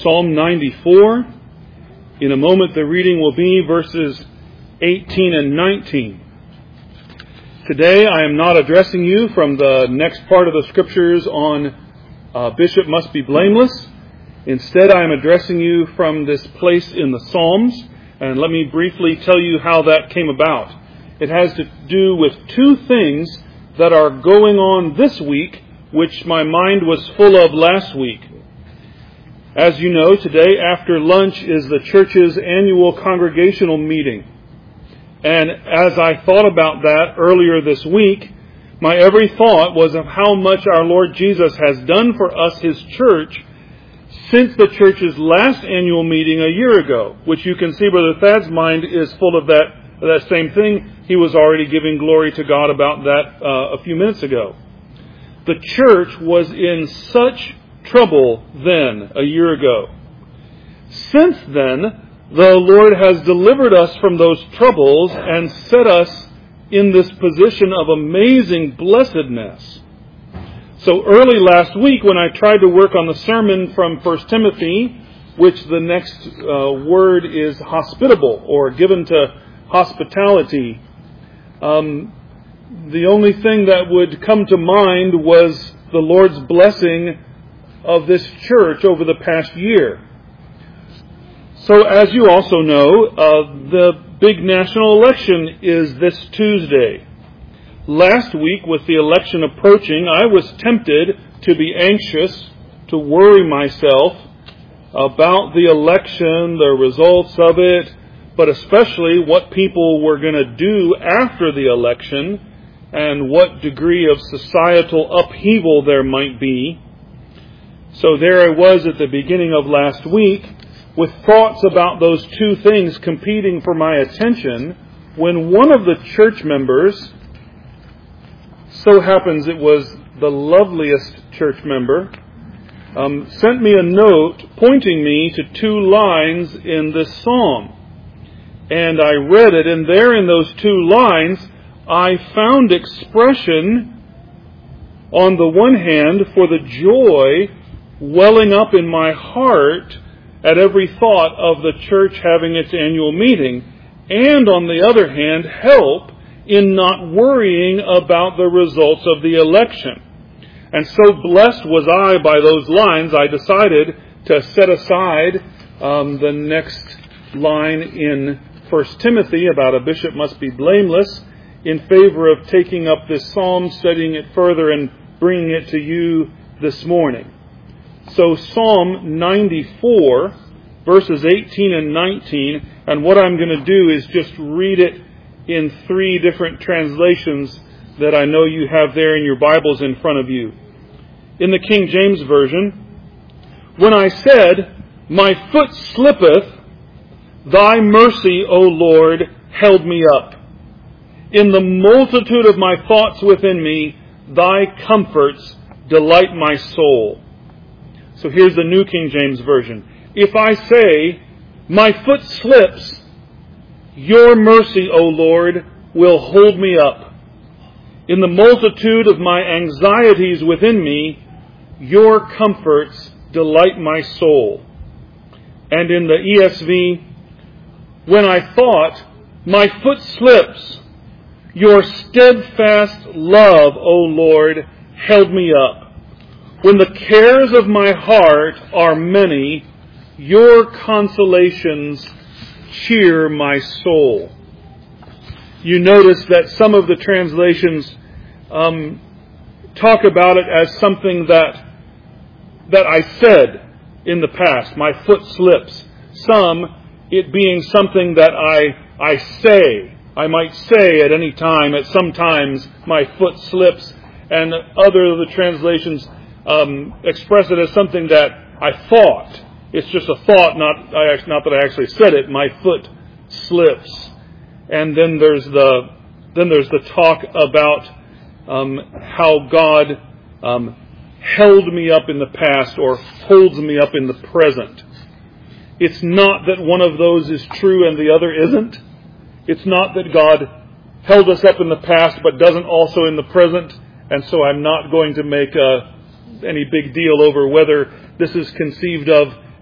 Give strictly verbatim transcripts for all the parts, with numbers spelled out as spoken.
Psalm ninety-four. In a moment, the reading will be verses eighteen and nineteen. Today, I am not addressing you from the next part of the Scriptures on uh, Bishop must be blameless. Instead, I am addressing you from this place in the Psalms, and let me briefly tell you how that came about. It has to do with two things that are going on this week, which my mind was full of last week. As you know, today after lunch is the church's annual congregational meeting. And as I thought about that earlier this week, my every thought was of how much our Lord Jesus has done for us, His church, since the church's last annual meeting a year ago, which you can see Brother Thad's mind is full of that, that same thing. He was already giving glory to God about that uh, a few minutes ago. The church was in such trouble then, a year ago. Since then, the Lord has delivered us from those troubles and set us in this position of amazing blessedness. So early last week, when I tried to work on the sermon from First Timothy, which the next uh, word is hospitable, or given to hospitality, um, the only thing that would come to mind was the Lord's blessing of this church over the past year. So as you also know, uh, the big national election is this Tuesday. Last week, with the election approaching, I was tempted to be anxious, to worry myself about the election, the results of it, but especially what people were going to do after the election and what degree of societal upheaval there might be. So there I was at the beginning of last week with thoughts about those two things competing for my attention when one of the church members, so happens it was the loveliest church member, um, sent me a note pointing me to two lines in this psalm. And I read it, and there in those two lines, I found expression, on the one hand, for the joy welling up in my heart at every thought of the church having its annual meeting, and on the other hand, help in not worrying about the results of the election. And so blessed was I by those lines, I decided to set aside um, the next line in First Timothy about a bishop must be blameless in favor of taking up this psalm, studying it further, and bringing it to you this morning. So Psalm ninety-four, verses eighteen and nineteen, and what I'm going to do is just read it in three different translations that I know you have there in your Bibles in front of you. In the King James Version, when I said, "My foot slippeth, thy mercy, O Lord, held me up. In the multitude of my thoughts within me, thy comforts delight my soul." So here's the New King James Version. If I say, "My foot slips," your mercy, O Lord, will hold me up. In the multitude of my anxieties within me, your comforts delight my soul. And in the E S V, when I thought, "My foot slips," your steadfast love, O Lord, held me up. When the cares of my heart are many, your consolations cheer my soul. You notice that some of the translations um, talk about it as something that that I said in the past. My foot slips. Some, it being something that I I say. I might say at any time, at some times, my foot slips. And other of the translations um, express it as something that I thought. It's just a thought, not I, not that I actually said it. My foot slips. And then there's the then there's the talk about um, how God um, held me up in the past or holds me up in the present. It's not that one of those is true and the other isn't. It's not that God held us up in the past but doesn't also in the present. And so I'm not going to make a, any big deal over whether this is conceived of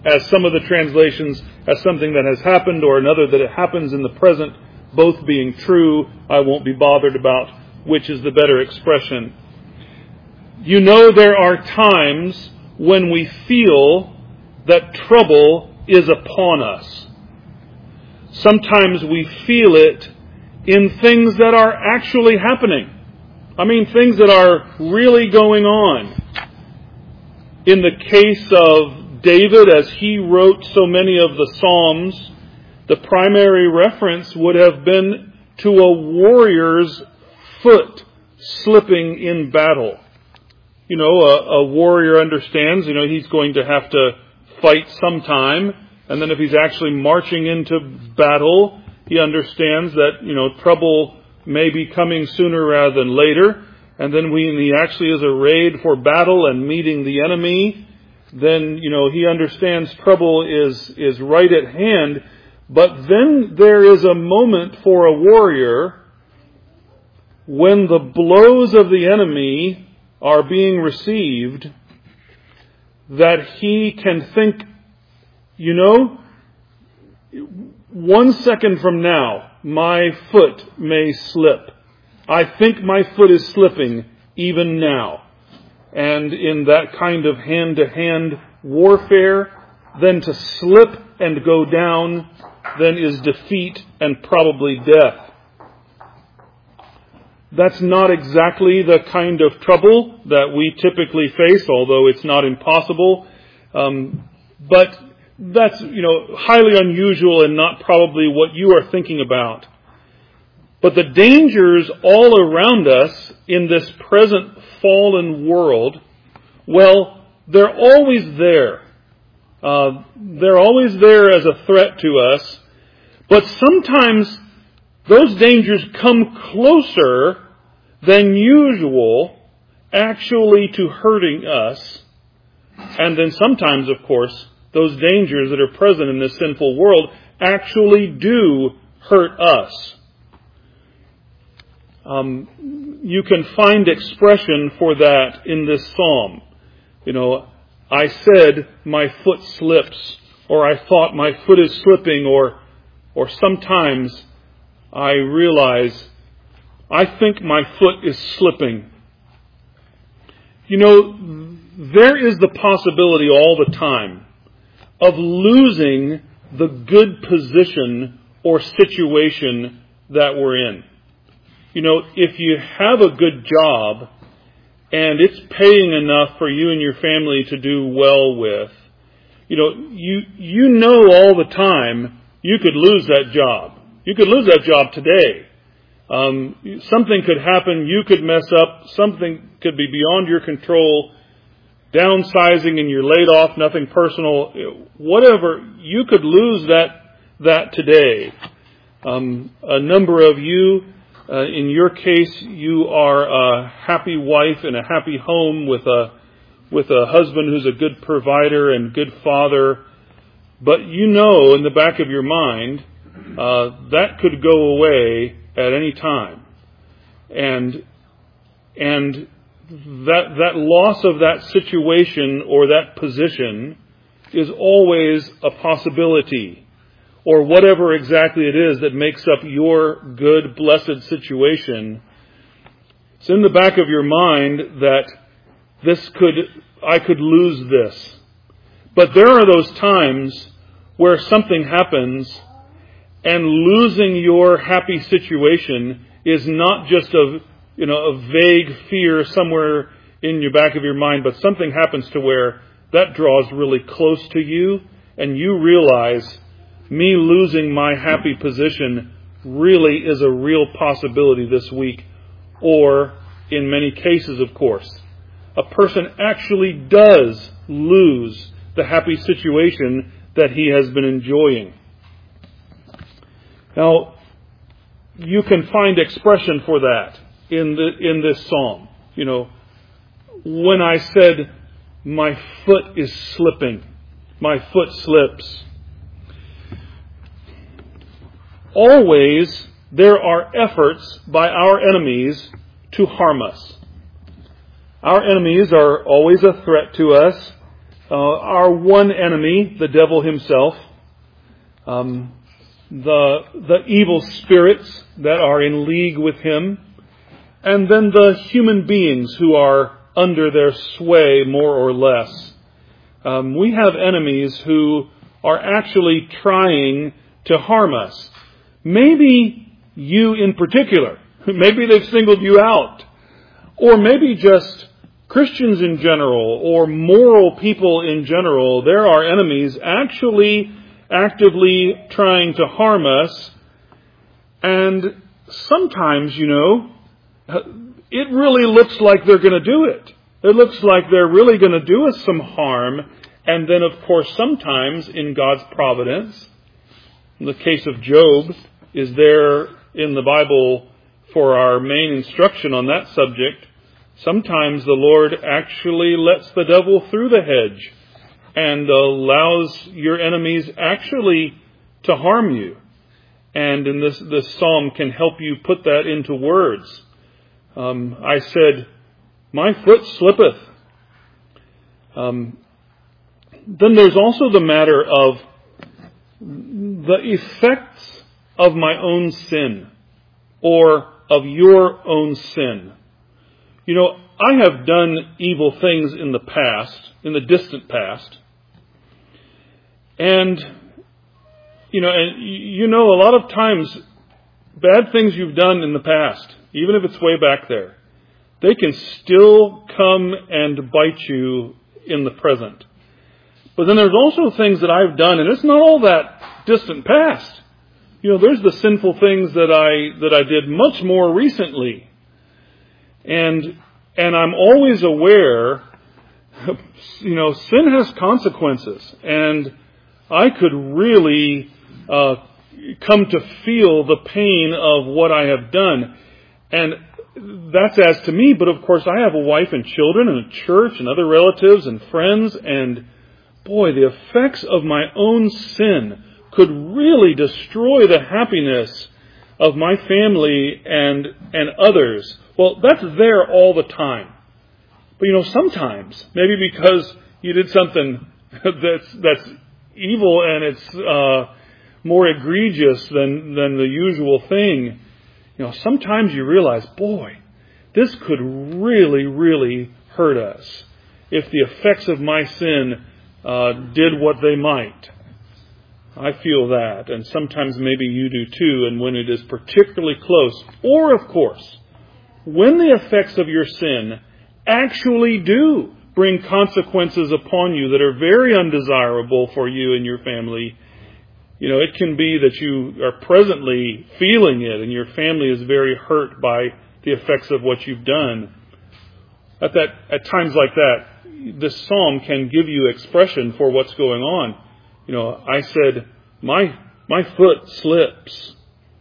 as some of the translations, as something that has happened, or another that it happens in the present, both being true. I won't be bothered about which is the better expression. You know, there are times when we feel that trouble is upon us. Sometimes we feel it in things that are actually happening. I mean, things that are really going on. In the case of David, as he wrote so many of the Psalms, the primary reference would have been to a warrior's foot slipping in battle. You know, a, a warrior understands, you know, he's going to have to fight sometime. And then if he's actually marching into battle, he understands that, you know, trouble may be coming sooner rather than later. And then when he actually is arrayed for battle and meeting the enemy, then, you know, he understands trouble is, is right at hand. But then there is a moment for a warrior when the blows of the enemy are being received, that he can think, you know, one second from now, my foot may slip. I think my foot is slipping even now. And in that kind of hand-to-hand warfare, then to slip and go down, then is defeat and probably death. That's not exactly the kind of trouble that we typically face, although it's not impossible. Um, but that's, you know, highly unusual and not probably what you are thinking about. But the dangers all around us in this present fallen world, well, they're always there. Uh, they're always there as a threat to us. But sometimes those dangers come closer than usual actually to hurting us. And then sometimes, of course, those dangers that are present in this sinful world actually do hurt us. Um, you can find expression for that in this psalm. You know, I said my foot slips, or I thought my foot is slipping, or or sometimes I realize I think my foot is slipping. You know, there is the possibility all the time of losing the good position or situation that we're in. You know, if you have a good job and it's paying enough for you and your family to do well with, you know, you you know all the time you could lose that job. You could lose that job today. Um, something could happen, you could mess up, something could be beyond your control, downsizing and you're laid off, nothing personal, whatever, you could lose that that today. Um, a number of you, uh, in your case, you are a happy wife in a happy home with a with a husband who's a good provider and good father, but you know in the back of your mind uh, that could go away at any time, and and that that loss of that situation or that position is always a possibility, or whatever exactly it is that makes up your good, blessed situation. It's in the back of your mind that this could, I could lose this. But there are those times where something happens and losing your happy situation is not just a, you know, a vague fear somewhere in your back of your mind, but something happens to where that draws really close to you, and you realize me losing my happy position really is a real possibility this week. Or, in many cases, of course, a person actually does lose the happy situation that he has been enjoying. Now, you can find expression for that in the in this psalm. You know, when I said, my foot is slipping, my foot slips. Always there are efforts by our enemies to harm us. Our enemies are always a threat to us. uh, our one enemy, the devil himself, um, the the evil spirits that are in league with him, and then the human beings who are under their sway more or less. Um, we have enemies who are actually trying to harm us. Maybe you in particular. Maybe they've singled you out. Or maybe just Christians in general or moral people in general. There are enemies actually actively trying to harm us. And sometimes, you know, it really looks like they're going to do it. It looks like they're really going to do us some harm. And then, of course, sometimes in God's providence, the case of Job is there in the Bible for our main instruction on that subject. Sometimes the Lord actually lets the devil through the hedge and allows your enemies actually to harm you. And in this, this psalm can help you put that into words. Um, I said, my foot slippeth. Um, then there's also the matter of the effects of my own sin or of your own sin. You know, I have done evil things in the past, in the distant past. And, you know, and you know, a lot of times, bad things you've done in the past, even if it's way back there, they can still come and bite you in the present. But then there's also things that I've done, and it's not all that distant past. You know, there's the sinful things that I that I did much more recently. And and I'm always aware, you know, sin has consequences. And I could really uh, come to feel the pain of what I have done. And that's as to me, but of course I have a wife and children and a church and other relatives and friends. And boy, the effects of my own sin could really destroy the happiness of my family and and others. Well, that's there all the time. But you know, sometimes, maybe because you did something that's that's evil and it's uh, more egregious than, than the usual thing, you know, sometimes you realize, boy, this could really, really hurt us if the effects of my sin uh, did what they might. I feel that, and sometimes maybe you do too, and when it is particularly close, or of course, when the effects of your sin actually do bring consequences upon you that are very undesirable for you and your family, you know, it can be that you are presently feeling it and your family is very hurt by the effects of what you've done. At that, at times like that, this psalm can give you expression for what's going on. You know, I said, my my foot slips.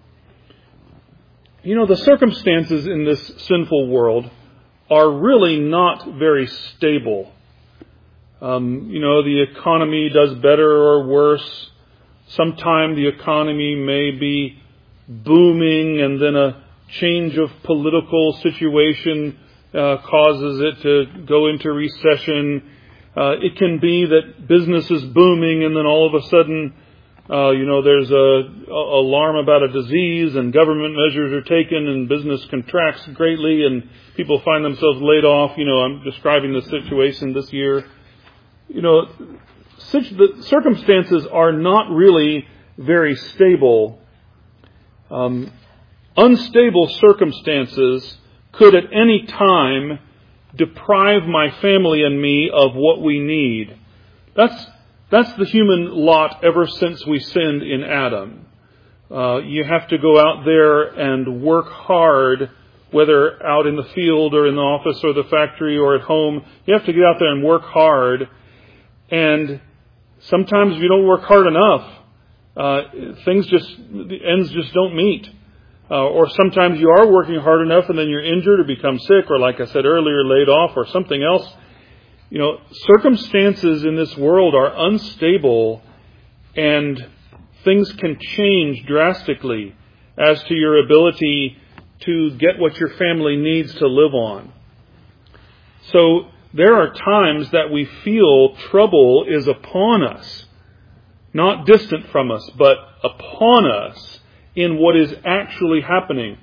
You know, the circumstances in this sinful world are really not very stable. Um, you know, the economy does better or worse. Sometime the economy may be booming and then a change of political situation uh, causes it to go into recession. Uh, it can be that business is booming and then all of a sudden, uh, you know, there's a, a alarm about a disease and government measures are taken and business contracts greatly and people find themselves laid off. You know, I'm describing the situation this year. You know, the circumstances are not really very stable. Um, unstable circumstances could at any time deprive my family and me of what we need. That's that's the human lot ever since we sinned in Adam. Uh, you have to go out there and work hard, whether out in the field or in the office or the factory or at home. You have to get out there and work hard. And sometimes if you don't work hard enough, uh, things just, the ends just don't meet. Uh, or sometimes you are working hard enough and then you're injured or become sick or, like I said earlier, laid off or something else. You know, circumstances in this world are unstable and things can change drastically as to your ability to get what your family needs to live on. So there are times that we feel trouble is upon us. Not distant from us, but upon us in what is actually happening.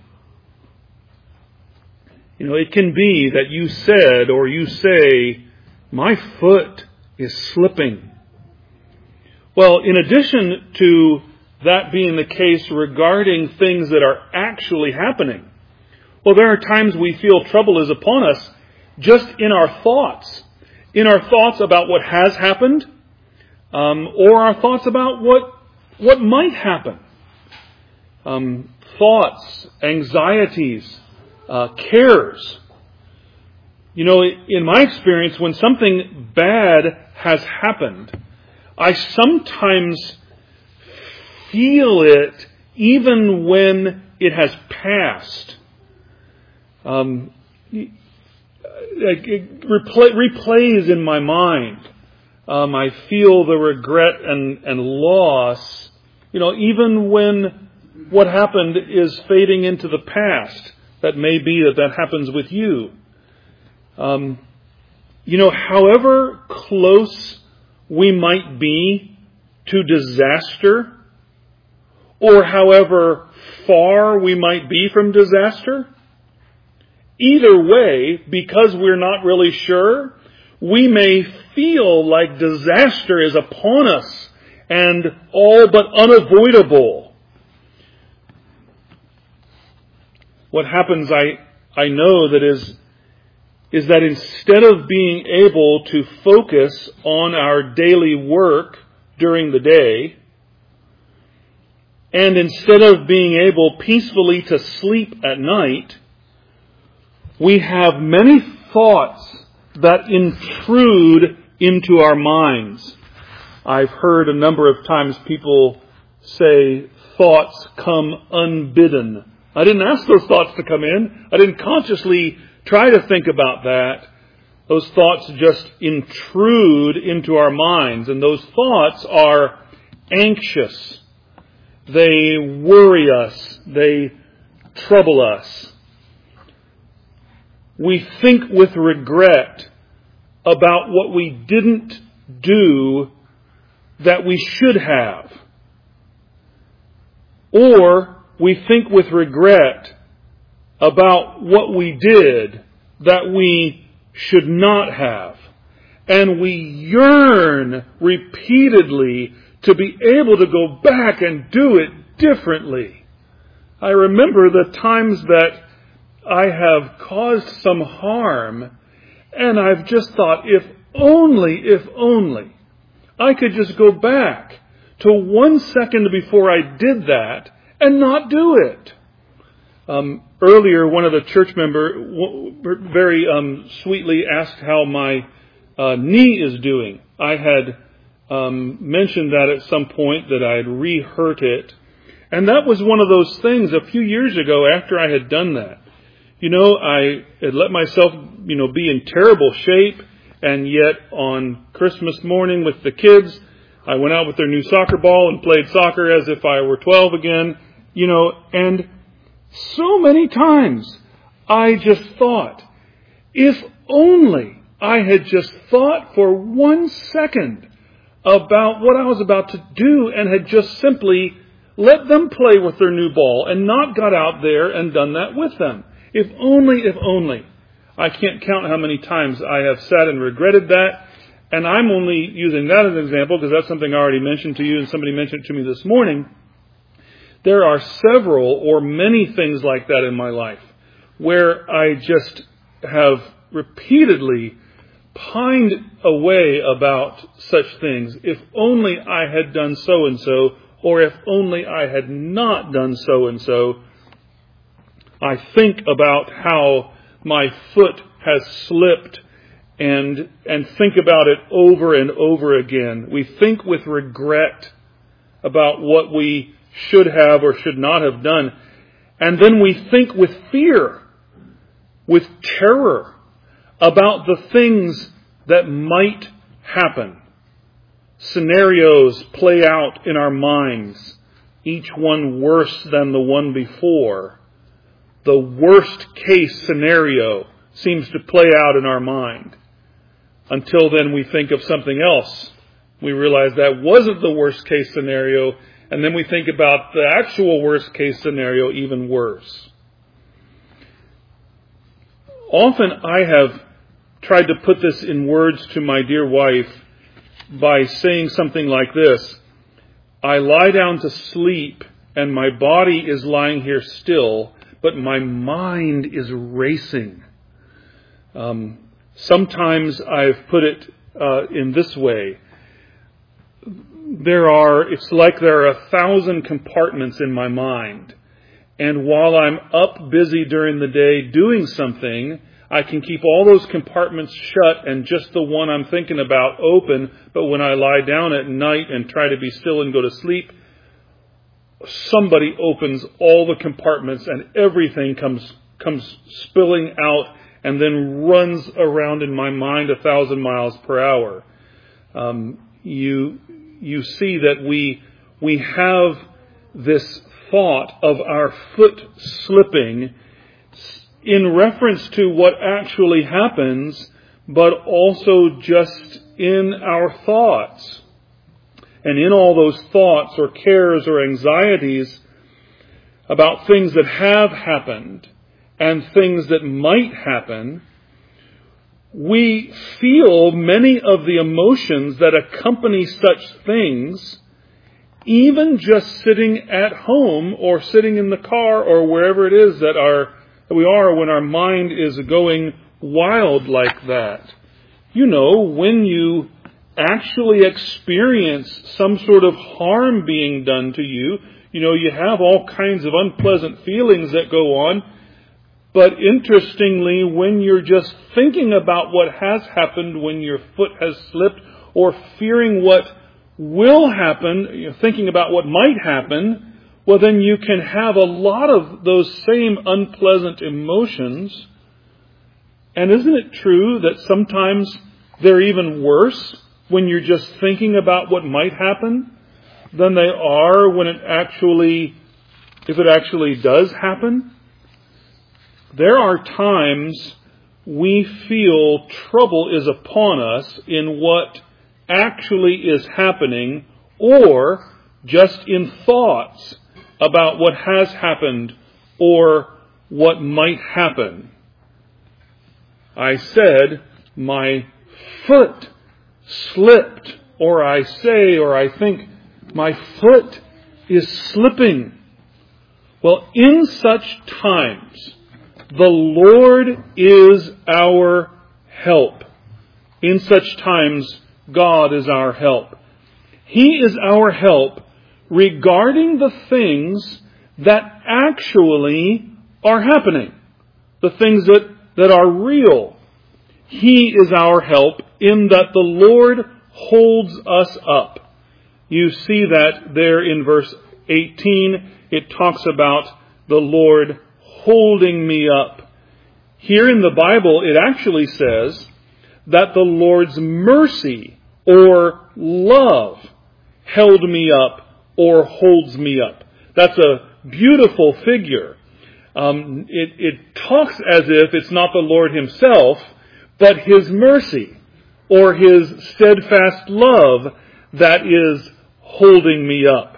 You know, it can be that you said or you say, my foot is slipping. Well, in addition to that being the case regarding things that are actually happening, well, there are times we feel trouble is upon us just in our thoughts. In our thoughts about what has happened, um, or our thoughts about what what might happen. Um, thoughts, anxieties, uh, cares. You know, in my experience, when something bad has happened, I sometimes feel it even when it has passed. Um, it replay, replays in my mind. Um, I feel the regret and, and loss, you know, even when what happened is fading into the past. That may be that that happens with you. Um, you know, however close we might be to disaster, or however far we might be from disaster, either way, because we're not really sure, we may feel like disaster is upon us and all but unavoidable. What happens, I, I know that is, is that instead of being able to focus on our daily work during the day, and instead of being able peacefully to sleep at night, we have many thoughts that intrude into our minds. I've heard a number of times people say thoughts come unbidden. I didn't ask those thoughts to come in. I didn't consciously try to think about that. Those thoughts just intrude into our minds, and those thoughts are anxious. They worry us. They trouble us. We think with regret about what we didn't do that we should have. Or we think with regret about what we did that we should not have. And we yearn repeatedly to be able to go back and do it differently. I remember the times that I have caused some harm, and I've just thought, if only, if only, I could just go back to one second before I did that and not do it. Um, earlier, one of the church members very um, sweetly asked how my uh, knee is doing. I had um, mentioned that at some point that I had re-hurt it. And that was one of those things a few years ago after I had done that. You know, I had let myself, you know, be in terrible shape, and yet on Christmas morning with the kids, I went out with their new soccer ball and played soccer as if I were twelve again, you know, and so many times I just thought, if only I had just thought for one second about what I was about to do and had just simply let them play with their new ball and not got out there and done that with them. If only, if only. I can't count how many times I have sat and regretted that. And I'm only using that as an example because that's something I already mentioned to you and somebody mentioned it to me this morning. There are several or many things like that in my life where I just have repeatedly pined away about such things. If only I had done so and so, or if only I had not done so and so. I think about how my foot has slipped and and think about it over and over again. We think with regret about what we should have or should not have done. And then we think with fear, with terror about the things that might happen. Scenarios play out in our minds, each one worse than the one before. The worst case scenario seems to play out in our mind. Until then we think of something else. We realize that wasn't the worst case scenario, and then we think about the actual worst case scenario, even worse. Often I have tried to put this in words to my dear wife by saying something like this: I lie down to sleep and my body is lying here still, but my mind is racing. Um, sometimes I've put it uh, in this way. There are, it's like there are a thousand compartments in my mind. And while I'm up busy during the day doing something, I can keep all those compartments shut and just the one I'm thinking about open. But when I lie down at night and try to be still and go to sleep, somebody opens all the compartments and everything comes comes spilling out and then runs around in my mind a thousand miles per hour. Um, you you see that we we have this thought of our foot slipping in reference to what actually happens, but also just in our thoughts. And in all those thoughts or cares or anxieties about things that have happened and things that might happen, we feel many of the emotions that accompany such things, even just sitting at home or sitting in the car or wherever it is that, our, that we are when our mind is going wild like that. You know, when you actually experience some sort of harm being done to you, you know, you have all kinds of unpleasant feelings that go on. But interestingly, when you're just thinking about what has happened, when your foot has slipped, or fearing what will happen, you're thinking about what might happen, well, then you can have a lot of those same unpleasant emotions. And isn't it true that sometimes they're even worse when you're just thinking about what might happen than they are when it actually, if it actually does happen? There are times we feel trouble is upon us in what actually is happening, or just in thoughts about what has happened or what might happen. I said, my foot slipped, or I say, or I think, my foot is slipping. Well, in such times, the Lord is our help. In such times, God is our help. He is our help regarding the things that actually are happening, the things that, that are real. He is our help in that the Lord holds us up. You see that there in verse eighteen. It talks about the Lord holding me up. Here in the Bible, it actually says that the Lord's mercy or love held me up or holds me up. That's a beautiful figure. Um, it, it talks as if it's not the Lord himself, but his mercy or his steadfast love that is holding me up.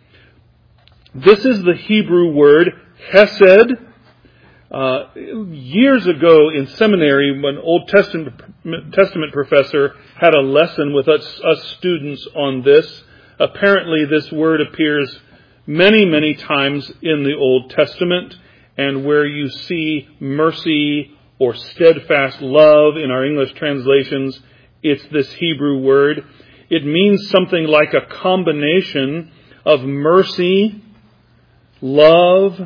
This is the Hebrew word hesed. Uh, years ago in seminary, when an Old Testament, Testament professor had a lesson with us, us students on this. Apparently this word appears many, many times in the Old Testament, and where you see mercy or steadfast love in our English translations, it's this Hebrew word. It means something like a combination of mercy, love,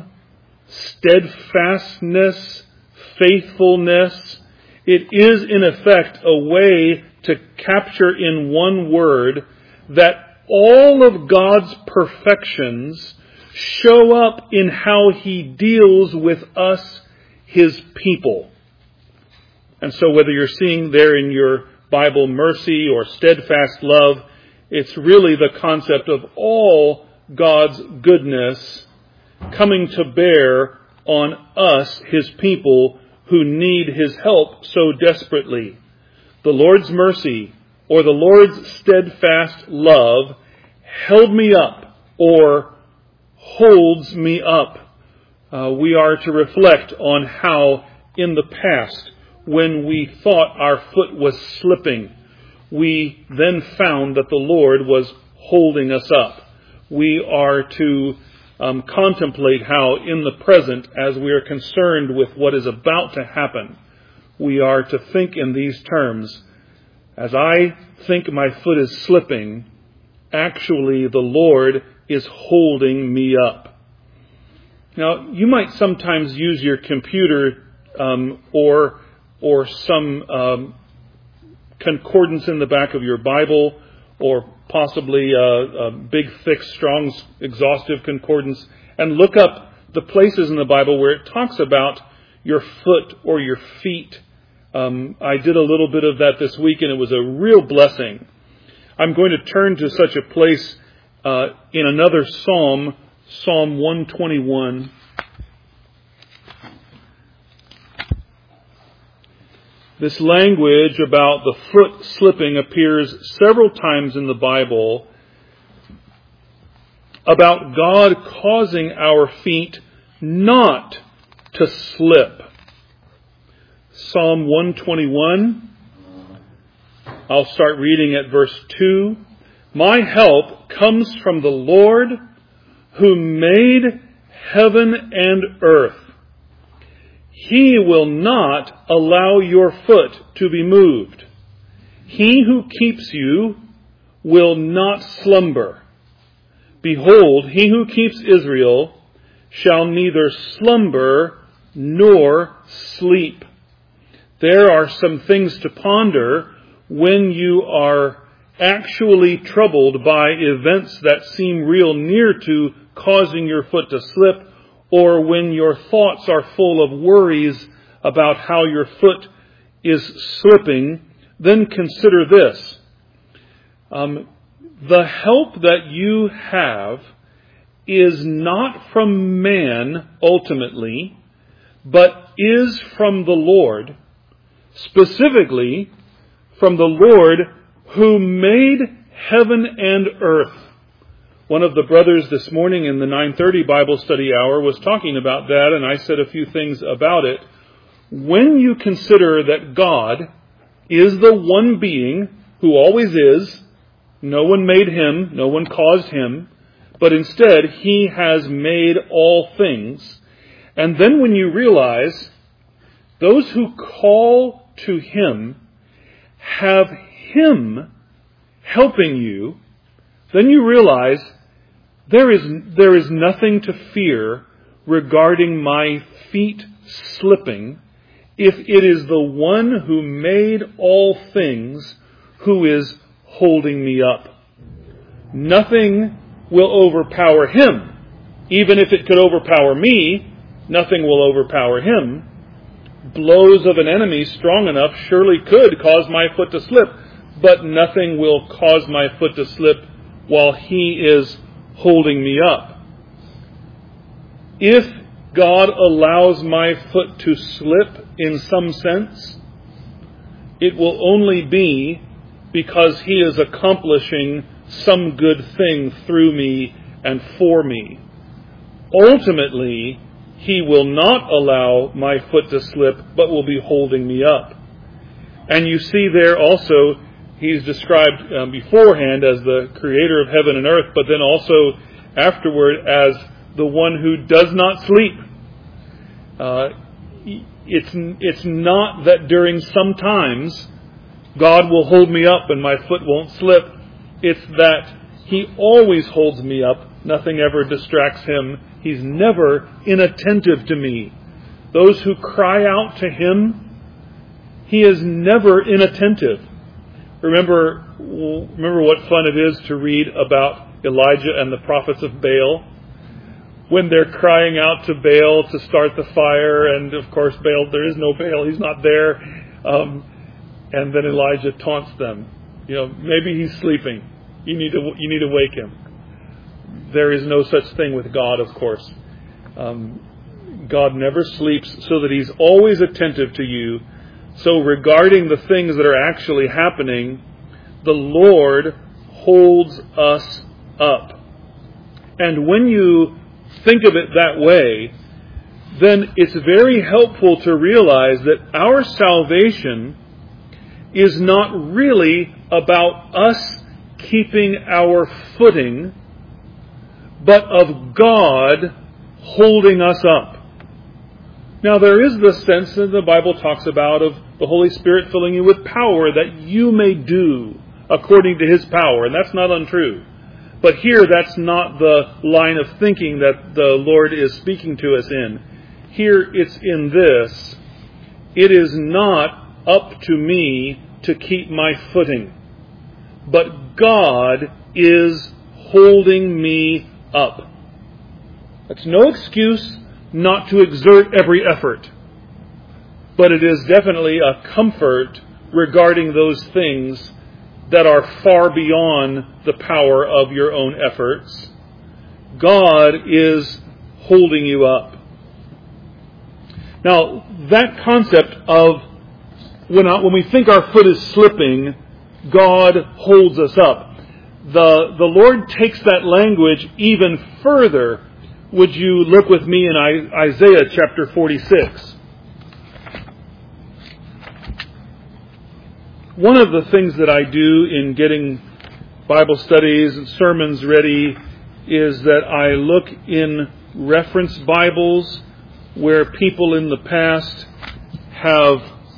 steadfastness, faithfulness. It is in effect a way to capture in one word that all of God's perfections show up in how He deals with us, His people. And so whether you're seeing there in your Bible mercy or steadfast love, it's really the concept of all God's goodness coming to bear on us, His people, who need His help so desperately. the Lord's mercy or the Lord's steadfast love held me up or holds me up. Uh, we are to reflect on how in the past, when we thought our foot was slipping, we then found that the Lord was holding us up. We are to um, contemplate how in the present, as we are concerned with what is about to happen, we are to think in these terms. As I think my foot is slipping, actually the Lord is holding me up. Now, you might sometimes use your computer um, or or some um, concordance in the back of your Bible, or possibly a, a big, thick, strong, exhaustive concordance, and look up the places in the Bible where it talks about your foot or your feet. Um, I did a little bit of that this week, and it was a real blessing. I'm going to turn to such a place uh, in another psalm, Psalm one twenty-one. This language about the foot slipping appears several times in the Bible, about God causing our feet not to slip. Psalm one twenty-one, I'll start reading at verse two. My help comes from the Lord who made heaven and earth. He will not allow your foot to be moved. He who keeps you will not slumber. Behold, he who keeps Israel shall neither slumber nor sleep. There are some things to ponder when you are actually troubled by events that seem real near to causing your foot to slip, or when your thoughts are full of worries about how your foot is slipping. Then consider this. Um, the help that you have is not from man ultimately, but is from the Lord, specifically from the Lord who made heaven and earth. One of the brothers this morning in the nine thirty Bible study hour was talking about that, and I said a few things about it. When you consider that God is the one being who always is, no one made him, no one caused him, but instead he has made all things. And then when you realize those who call to him have him helping you, then you realize there is there is nothing to fear regarding my feet slipping if it is the one who made all things who is holding me up. Nothing will overpower him. Even if it could overpower me, nothing will overpower him. Blows of an enemy strong enough surely could cause my foot to slip, but nothing will cause my foot to slip while he is holding me up. If God allows my foot to slip in some sense, it will only be because he is accomplishing some good thing through me and for me. Ultimately, he will not allow my foot to slip, but will be holding me up. And you see there also, he's described um, beforehand as the creator of heaven and earth, but then also afterward as the one who does not sleep. Uh, it's, it's not that during some times God will hold me up and my foot won't slip. It's that he always holds me up. Nothing ever distracts him. He's never inattentive to me. Those who cry out to him, he is never inattentive. Remember, remember what fun it is to read about Elijah and the prophets of Baal? When they're crying out to Baal to start the fire, and of course Baal, there is no Baal, he's not there. Um, and then Elijah taunts them. You know, maybe he's sleeping. You need to you need to wake him. There is no such thing with God, of course. Um, God never sleeps, so that he's always attentive to you, So regarding the things that are actually happening, the Lord holds us up. And when you think of it that way, then it's very helpful to realize that our salvation is not really about us keeping our footing, but of God holding us up. Now, there is the sense that the Bible talks about of the Holy Spirit filling you with power that you may do according to His power, and that's not untrue. But here, that's not the line of thinking that the Lord is speaking to us in. Here, it's in this: it is not up to me to keep my footing, but God is holding me up. That's no excuse not to exert every effort, but it is definitely a comfort regarding those things that are far beyond the power of your own efforts. God is holding you up. Now, that concept of when, I, when we think our foot is slipping, God holds us up. The, the Lord takes that language even further. Would you look with me in Isaiah chapter forty-six? One of the things that I do in getting Bible studies and sermons ready is that I look in reference Bibles where people in the past have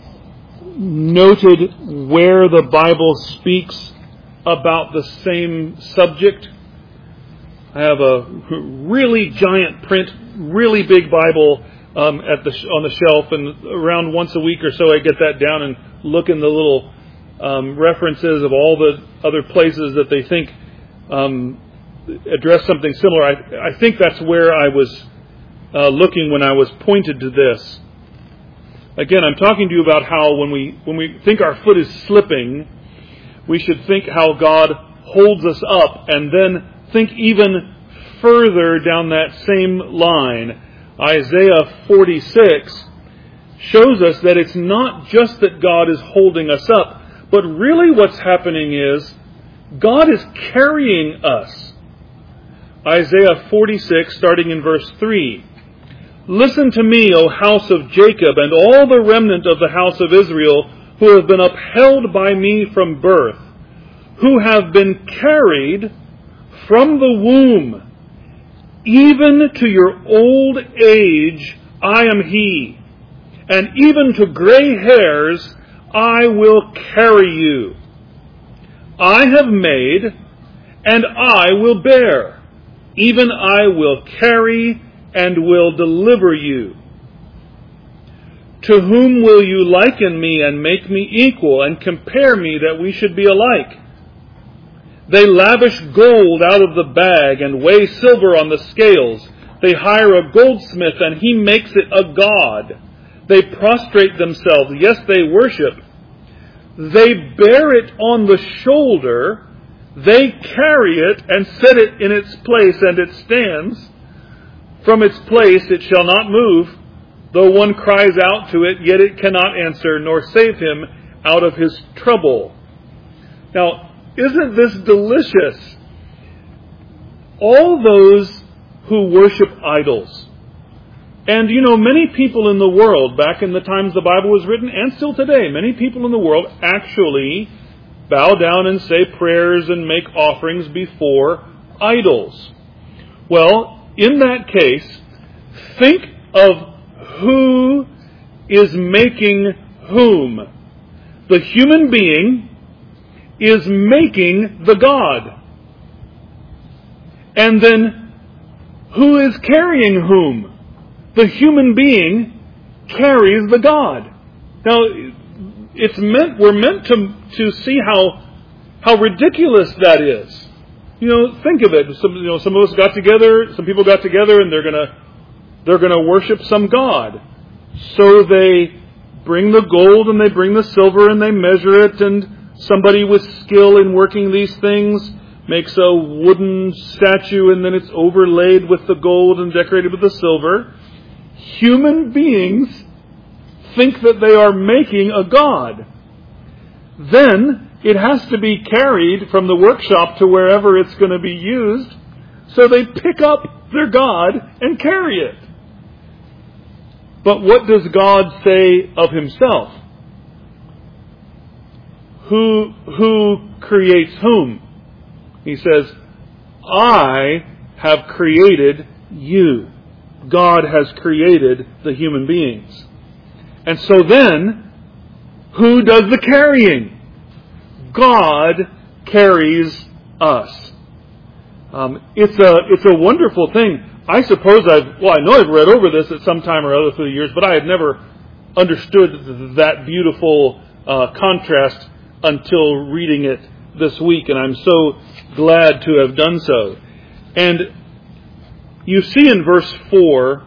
noted where the Bible speaks about the same subject. I have a really giant print, really big Bible um, at the on the shelf, and around once a week or so I get that down and look in the little um, references of all the other places that they think um, address something similar. I, I think that's where I was uh, looking when I was pointed to this. Again, I'm talking to you about how when we when we think our foot is slipping, we should think how God holds us up, and then think even further down that same line. Isaiah forty-six shows us that it's not just that God is holding us up, but really what's happening is God is carrying us. Isaiah forty-six, starting in verse three. Listen to me, O house of Jacob, and all the remnant of the house of Israel, who have been upheld by me from birth, who have been carried from the womb. Even to your old age I am He, and even to gray hairs I will carry you. I have made, and I will bear. Even I will carry and will deliver you. To whom will you liken me and make me equal, and compare me that we should be alike? They lavish gold out of the bag and weigh silver on the scales. They hire a goldsmith and he makes it a god. They prostrate themselves. Yes, they worship. They bear it on the shoulder. They carry it and set it in its place, and it stands. From its place it shall not move. Though one cries out to it, yet it cannot answer, nor save him out of his trouble. Now, isn't this delicious? All those who worship idols. And you know, many people in the world, back in the times the Bible was written, and still today, many people in the world actually bow down and say prayers and make offerings before idols. Well, in that case, think of who is making whom. The human being is making the God. And then who is carrying whom? The human being carries the God. Now, it's meant we're meant to to see how how ridiculous that is. You know, think of it. Some you know some of us got together, some people got together, and they're gonna they're gonna worship some God. So they bring the gold and they bring the silver and they measure it, and somebody with skill in working these things makes a wooden statue, and then it's overlaid with the gold and decorated with the silver. Human beings think that they are making a god. Then it has to be carried from the workshop to wherever it's going to be used. So they pick up their god and carry it. But what does God say of himself? Who, who creates whom? He says, I have created you. God has created the human beings. And so then, who does the carrying? God carries us. Um, it's a it's a wonderful thing. I suppose I've, well, I know I've read over this at some time or other through the years, but I had never understood that beautiful uh, contrast until reading it this week, and I'm so glad to have done so. And you see in verse four,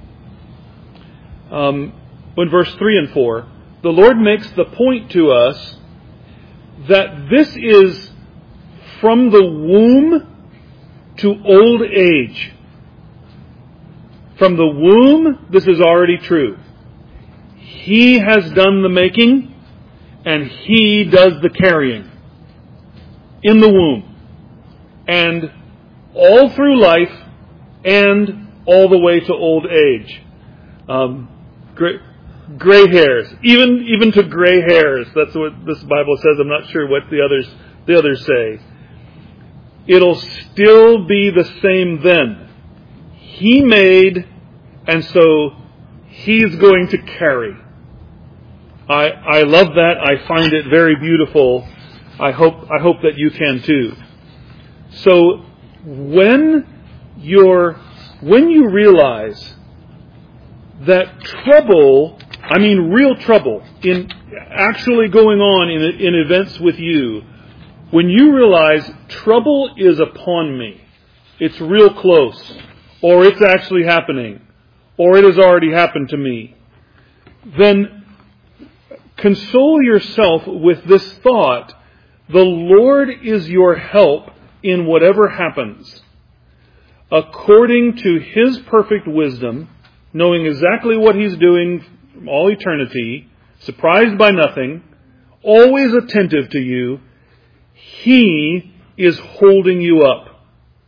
um, in verse three and four, the Lord makes the point to us that this is from the womb to old age. From the womb, this is already true. He has done the making, and He does the carrying in the womb. And all through life, and all the way to old age. Um, gray, gray hairs, even even to gray hairs. That's what this Bible says. I'm not sure what the others the others say. It'll still be the same then. He made, and so He's going to carry. I I love that. I find it very beautiful. I hope I hope that you can too. So when you're when you realize that trouble, I mean real trouble, in actually going on in in events with you, when you realize trouble is upon me, it's real close, or it's actually happening, or it has already happened to me, then console yourself with this thought: the Lord is your help in whatever happens, according to His perfect wisdom, knowing exactly what He's doing from all eternity, surprised by nothing, always attentive to you. He is holding you up.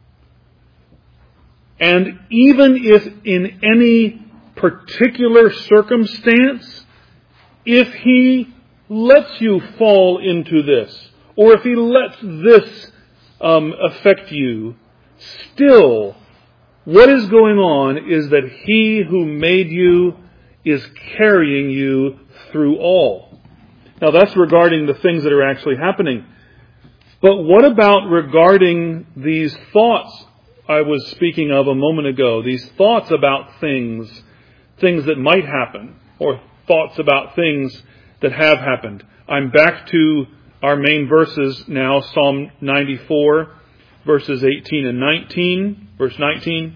And even if in any particular circumstance, if He lets you fall into this, or if He lets this um, affect you, still, what is going on is that He who made you is carrying you through all. Now that's regarding the things that are actually happening. But what about regarding these thoughts I was speaking of a moment ago? These thoughts about things, things that might happen, or thoughts about things that have happened. I'm back to our main verses now, Psalm ninety-four, verses eighteen and nineteen. Verse nineteen.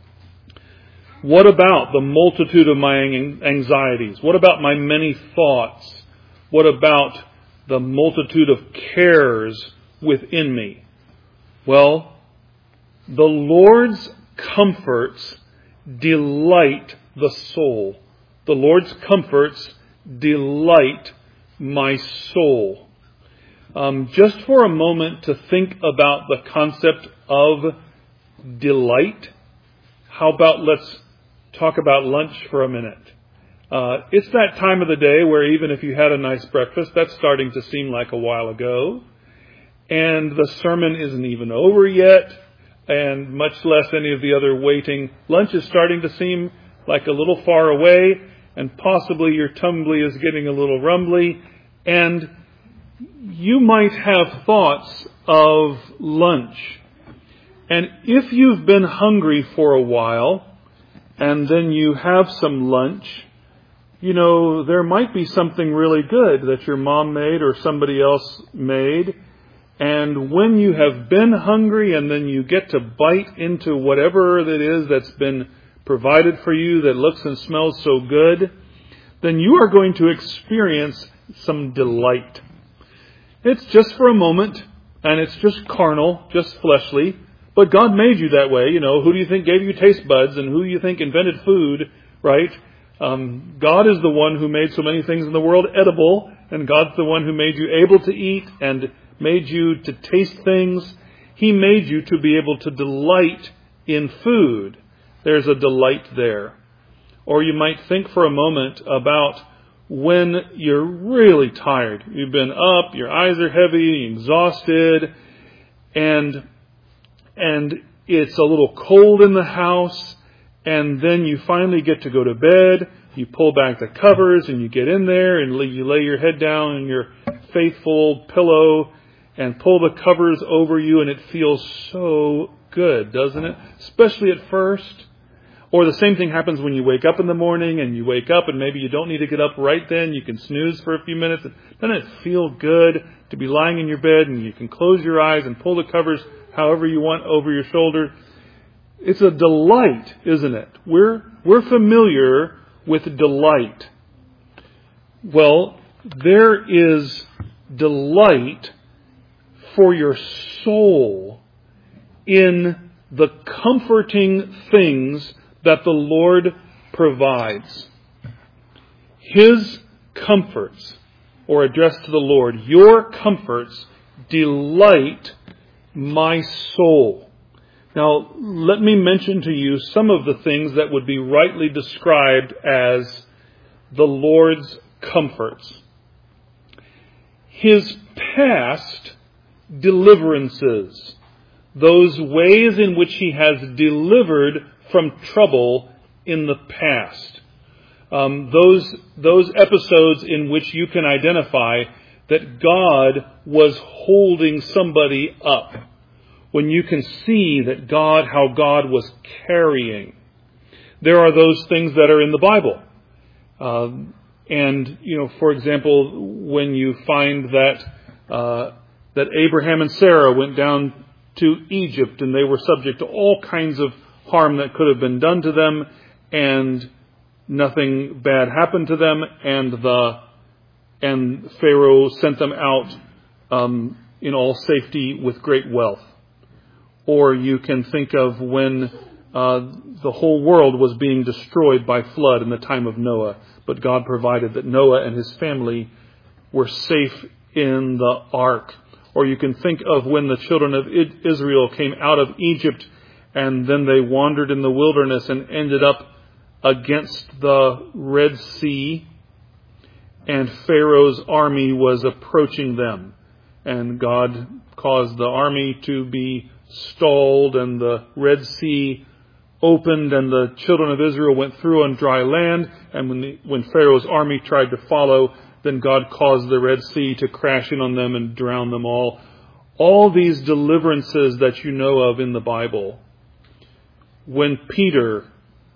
What about the multitude of my anxieties? What about my many thoughts? What about the multitude of cares within me? Well, the Lord's comforts delight the soul. The Lord's comforts delight my soul. Um, just for a moment to think about the concept of delight. How about let's talk about lunch for a minute. Uh, it's that time of the day where even if you had a nice breakfast, that's starting to seem like a while ago. And the sermon isn't even over yet, and much less any of the other waiting. Lunch is starting to seem like a little far away, and possibly your tumbly is getting a little rumbly, and you might have thoughts of lunch. And if you've been hungry for a while, and then you have some lunch, you know, there might be something really good that your mom made or somebody else made. And when you have been hungry and then you get to bite into whatever it is that's been provided for you that looks and smells so good, then you are going to experience some delight. It's just for a moment, and it's just carnal, just fleshly, but God made you that way. You know, who do you think gave you taste buds, and who do you think invented food, right? Um, God is the one who made so many things in the world edible, and God's the one who made you able to eat and made you to taste things. He made you to be able to delight in food. There's a delight there. Or you might think for a moment about when you're really tired. You've been up, your eyes are heavy, exhausted, and and it's a little cold in the house, and then you finally get to go to bed. You pull back the covers and you get in there and you lay your head down in your faithful pillow and pull the covers over you, and it feels so good, doesn't it? Especially at first. Or the same thing happens when you wake up in the morning and you wake up and maybe you don't need to get up right then. You can snooze for a few minutes. Doesn't it feel good to be lying in your bed and you can close your eyes and pull the covers however you want over your shoulder? It's a delight, isn't it? We're, we're familiar with delight. Well, there is delight for your soul in the comforting things that the Lord provides. His comforts, or addressed to the Lord, your comforts delight my soul. Now, let me mention to you some of the things that would be rightly described as the Lord's comforts. His past deliverances, those ways in which He has delivered from trouble in the past. Um, those, those episodes in which you can identify that God was holding somebody up. When you can see that God, how God was carrying. There are those things that are in the Bible. Um, and, you know, for example, when you find that, uh, that Abraham and Sarah went down to Egypt and they were subject to all kinds of harm that could have been done to them, and nothing bad happened to them, and the and Pharaoh sent them out um, in all safety with great wealth. Or you can think of when uh, the whole world was being destroyed by flood in the time of Noah, but God provided that Noah and his family were safe in the ark. Or you can think of when the children of Israel came out of Egypt and then they wandered in the wilderness and ended up against the Red Sea, and Pharaoh's army was approaching them. And God caused the army to be stalled, and the Red Sea opened, and the children of Israel went through on dry land. And when, the, when Pharaoh's army tried to follow, then God caused the Red Sea to crash in on them and drown them all. All these deliverances that you know of in the Bible. When Peter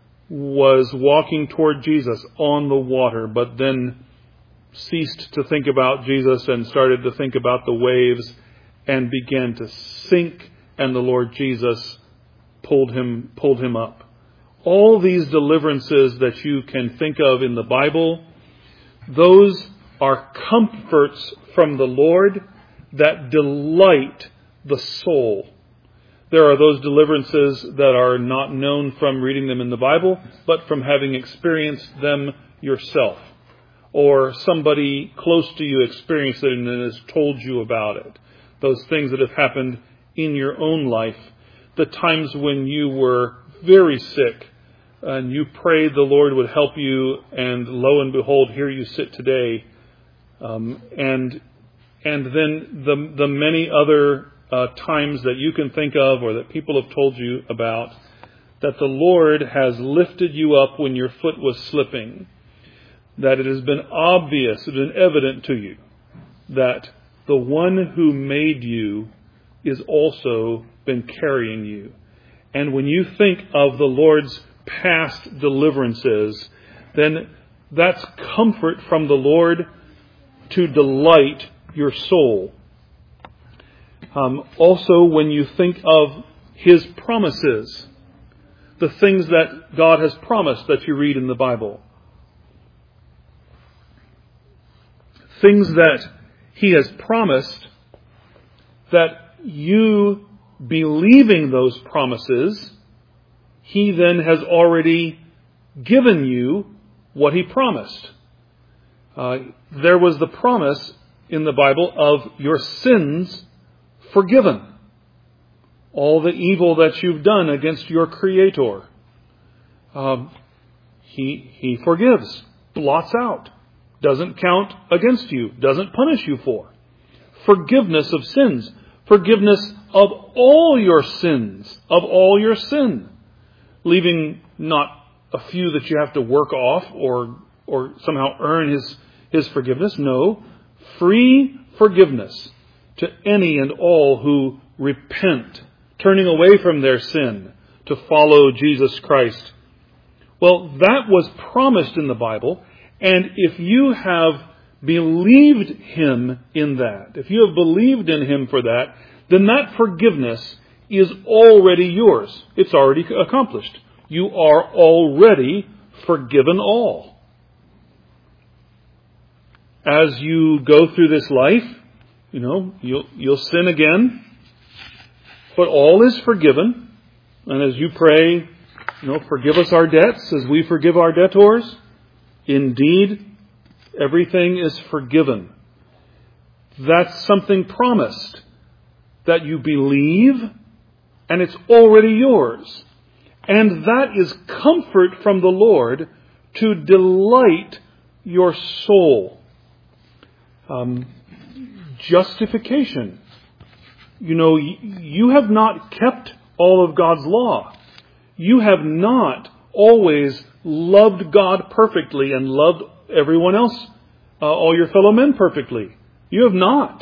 was walking toward Jesus on the water, but then ceased to think about Jesus and started to think about the waves and began to sink, and the Lord Jesus pulled him, pulled him up. All these deliverances that you can think of in the Bible, those are comforts from the Lord that delight the soul. There are those deliverances that are not known from reading them in the Bible, but from having experienced them yourself. Or somebody close to you experienced it and has told you about it. Those things that have happened in your own life. The times when you were very sick and you prayed the Lord would help you, and lo and behold, here you sit today. Um, and and then the the many other uh, times that you can think of or that people have told you about, that the Lord has lifted you up when your foot was slipping. That it has been obvious, it has been evident to you that the one who made you is also been carrying you. And when you think of the Lord's past deliverances, then that's comfort from the Lord to delight your soul. Um, also, when you think of His promises, the things that God has promised that you read in the Bible, things that He has promised, that you believing those promises, He then has already given you what He promised. Uh, there was the promise in the Bible of your sins forgiven. All the evil that you've done against your Creator, um, he, he forgives, blots out, doesn't count against you, doesn't punish you for. Forgiveness of sins. Forgiveness of all your sins, of all your sin. Leaving not a few that you have to work off or or somehow earn His, His forgiveness. No, free forgiveness to any and all who repent, turning away from their sin to follow Jesus Christ. Well, that was promised in the Bible, and if you have believed Him in that, if you have believed in Him for that, then that forgiveness is already yours. It's already accomplished. You are already forgiven all. As you go through this life, you know, you'll, you'll sin again, but all is forgiven. And as you pray, you know, forgive us our debts as we forgive our debtors, indeed, everything is forgiven. That's something promised that you believe, and it's already yours. And that is comfort from the Lord to delight your soul. Um, justification. You know, you have not kept all of God's law. You have not always loved God perfectly and loved everyone else, uh, all your fellow men perfectly. You have not.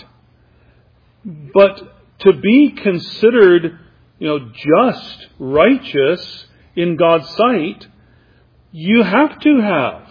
But to be considered, you know, just, righteous in God's sight, you have to have.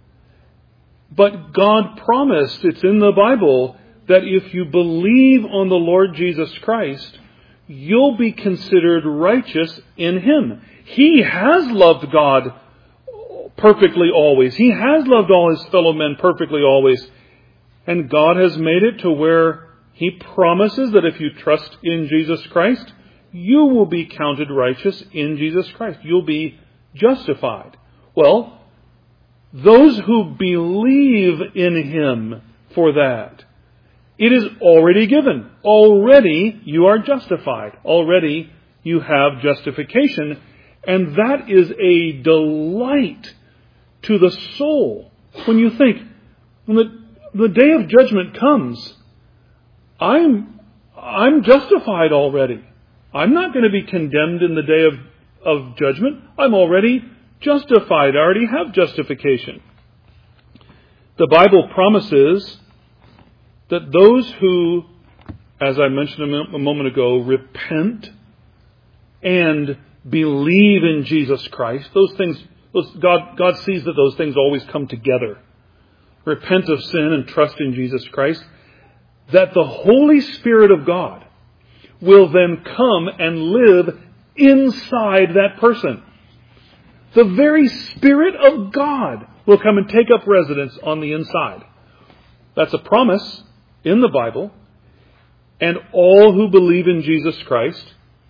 But God promised, it's in the Bible, that if you believe on the Lord Jesus Christ, you'll be considered righteous in Him. He has loved God perfectly always. He has loved all His fellow men perfectly always. And God has made it to where He promises that if you trust in Jesus Christ, you will be counted righteous in Jesus Christ. You'll be justified. Well, those who believe in Him for that, it is already given. Already you are justified. Already you have justification. And that is a delight to the soul. When you think, when the, the day of judgment comes, I'm, I'm justified already. I'm not going to be condemned in the day of, of judgment. I'm already justified. I already have justification. The Bible promises that those who, as I mentioned a moment ago, repent and believe in Jesus Christ, those things, those, God, God sees that those things always come together. Repent of sin and trust in Jesus Christ, that the Holy Spirit of God will then come and live inside that person. The very Spirit of God will come and take up residence on the inside. That's a promise in the Bible. And all who believe in Jesus Christ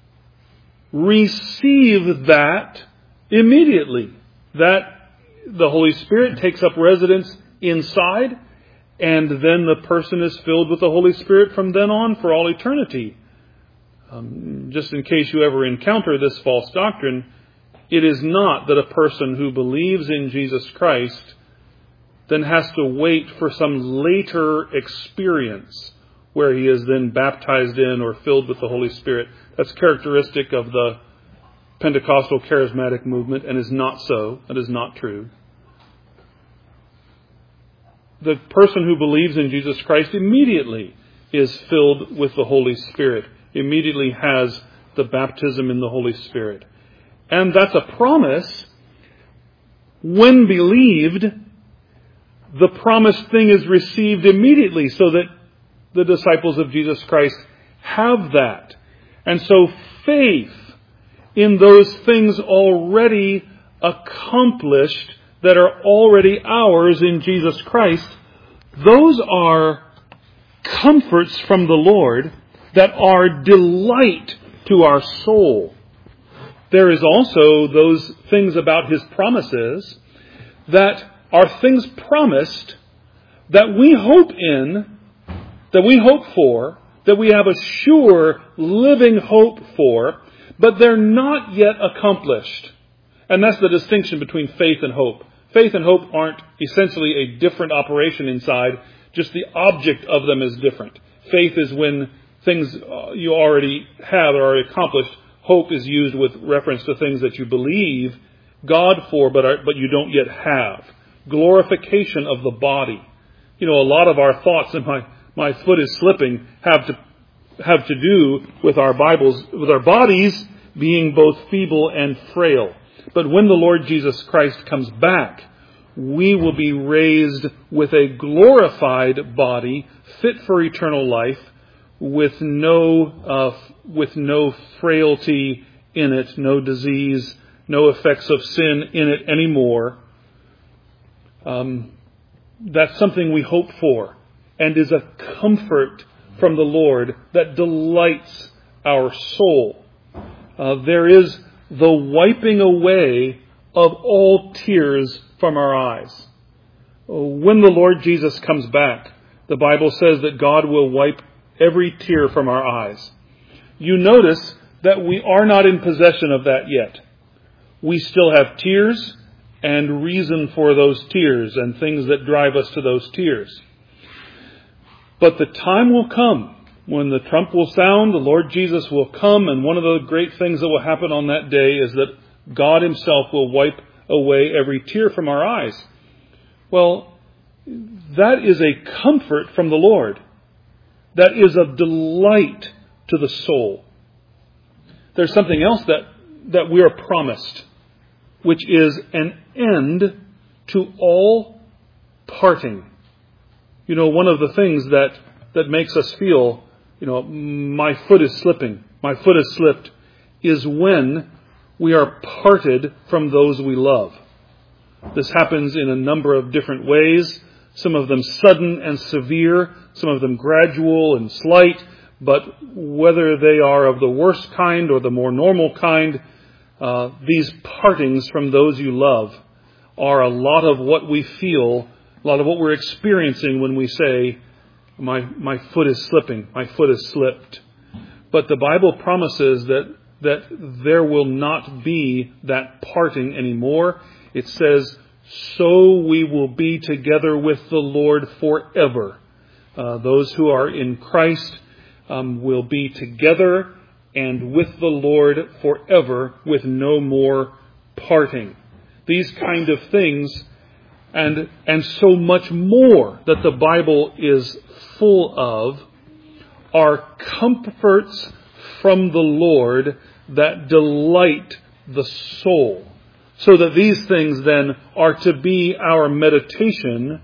receive that immediately. That the Holy Spirit takes up residence inside, and then the person is filled with the Holy Spirit from then on for all eternity. Um, just in case you ever encounter this false doctrine, it is not that a person who believes in Jesus Christ then has to wait for some later experience where he is then baptized in or filled with the Holy Spirit. That's characteristic of the Pentecostal charismatic movement and is not so. That is not true. The person who believes in Jesus Christ immediately is filled with the Holy Spirit, immediately has the baptism in the Holy Spirit. And that's a promise. When believed, the promised thing is received immediately, so that the disciples of Jesus Christ have that. And so faith in those things already accomplished that are already ours in Jesus Christ, those are comforts from the Lord that are delight to our soul. There is also those things about His promises that are things promised that we hope in, that we hope for, that we have a sure living hope for, but they're not yet accomplished. And that's the distinction between faith and hope. Faith and hope aren't essentially a different operation inside, just the object of them is different. Faith is when things you already have are already accomplished. Hope is used with reference to things that you believe God for, but are, but you don't yet have. Glorification of the body. You know, a lot of our thoughts, and my, my foot is slipping, have to have to do with our Bibles, with our bodies being both feeble and frail. But when the Lord Jesus Christ comes back, we will be raised with a glorified body, fit for eternal life, with no uh, with no frailty in it, no disease, no effects of sin in it anymore. Um, that's something we hope for, and is a comfort from the Lord that delights our soul. Uh, there is the wiping away of all tears from our eyes. When the Lord Jesus comes back, the Bible says that God will wipe every tear from our eyes. You notice that we are not in possession of that yet. We still have tears and reason for those tears and things that drive us to those tears. But the time will come when the trump will sound, the Lord Jesus will come, and one of the great things that will happen on that day is that God himself will wipe away every tear from our eyes. Well, that is a comfort from the Lord. That is a delight to the soul. There's something else that, that we are promised, which is an end to all parting. You know, one of the things that, that makes us feel, you know, my foot is slipping, my foot has slipped, is when we are parted from those we love. This happens in a number of different ways, some of them sudden and severe, some of them gradual and slight, but whether they are of the worst kind or the more normal kind, uh, these partings from those you love are a lot of what we feel, a lot of what we're experiencing when we say, my, my foot is slipping, my foot has slipped. But the Bible promises that, that there will not be that parting anymore. It says, so we will be together with the Lord forever. Uh, those who are in Christ um, will be together and with the Lord forever with no more parting. These kind of things and and so much more that the Bible is full of are comforts from the Lord that delight the soul. So that these things then are to be our meditation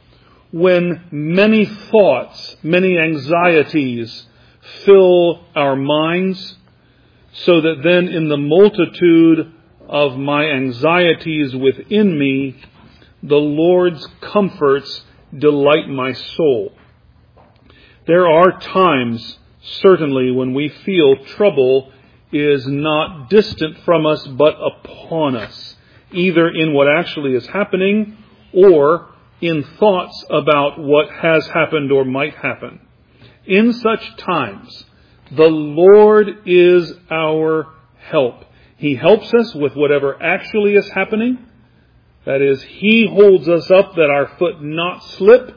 when many thoughts, many anxieties fill our minds, so that then in the multitude of my anxieties within me, the Lord's comforts delight my soul. There are times, certainly, when we feel trouble is not distant from us, but upon us, either in what actually is happening or in thoughts about what has happened or might happen. In such times, the Lord is our help. He helps us with whatever actually is happening. That is, He holds us up that our foot not slip,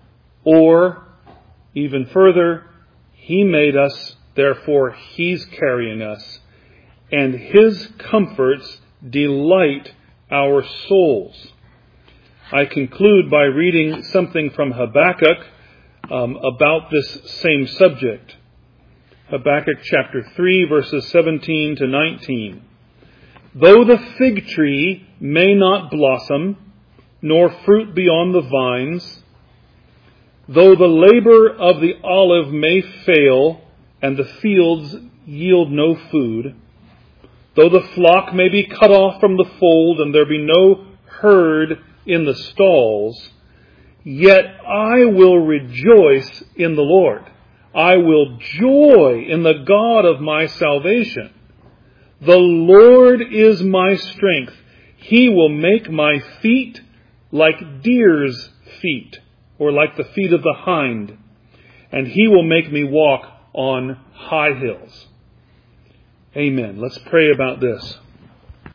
or even further, He made us, therefore He's carrying us. And His comforts delight our souls. I conclude by reading something from Habakkuk um, about this same subject. Habakkuk chapter three, verses seventeen to nineteen. Though the fig tree may not blossom, nor fruit be on the vines, though the labor of the olive may fail, and the fields yield no food, though the flock may be cut off from the fold, and there be no herd in the stalls, yet I will rejoice in the Lord. I will joy in the God of my salvation. The Lord is my strength. He will make my feet like deer's feet, or like the feet of the hind, and he will make me walk on high hills. Amen. Let's pray about this.